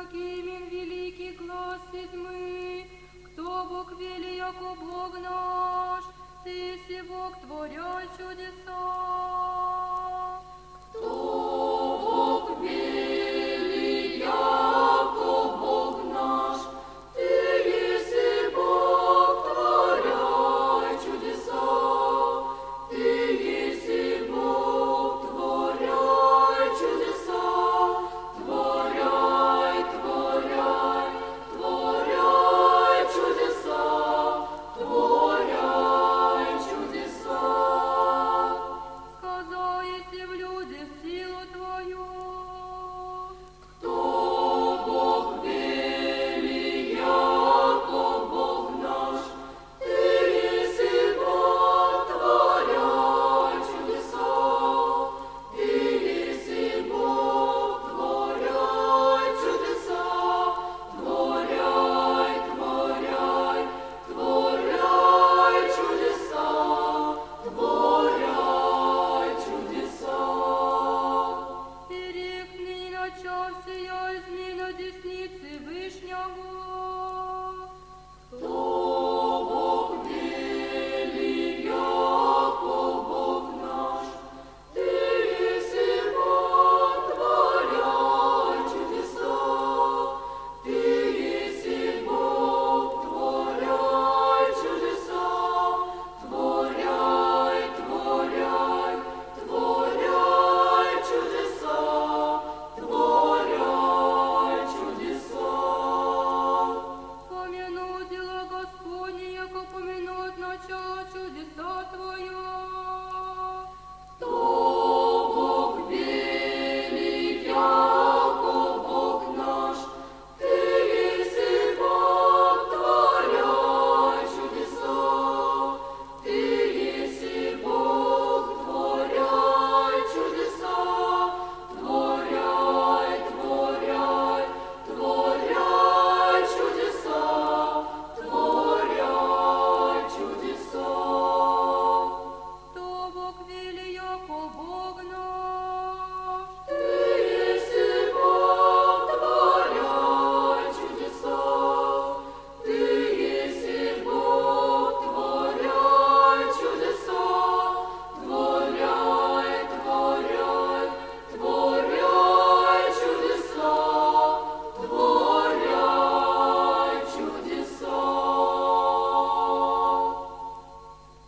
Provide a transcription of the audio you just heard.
Иерусалим великий глас измы, кто Бог вели, яко Бог наш, Ты еси Бог, творя чудеса. Кто Бог вели, яко Бог наш, Ты еси Бог, творя чудеса. Ты еси Бог, творя чудеса. Творяй, творяй, творяй чудеса, творяй чудеса. Сказаете в люди силу Твою. Кто Бог вели, яко Бог наш, Ты еси Бог, творяй чудеса. Ты еси Бог, творяй чудеса. Творяй, творяй, творяй чудеса. Творяй чудеса. Перехни начав сия зміна десниці Вишнього. Кто Бог вели, яко Бог наш, Ты еси Бог, творяй чудеса. Ты еси Бог, творяй чудеса. Творяй, творяй, творяй чудеса. Творяй чудеса. Помянуть дела Господні, яко помянуть начало чудеса Твоя. Кто Бог вели, яко Бог наш, Ты еси Бог, творяй чудеса. Ты еси Бог, творяй чудеса. Творяй, творяй, творяй чудеса. Творяй чудеса. Кто Бог вели, яко Бог наш,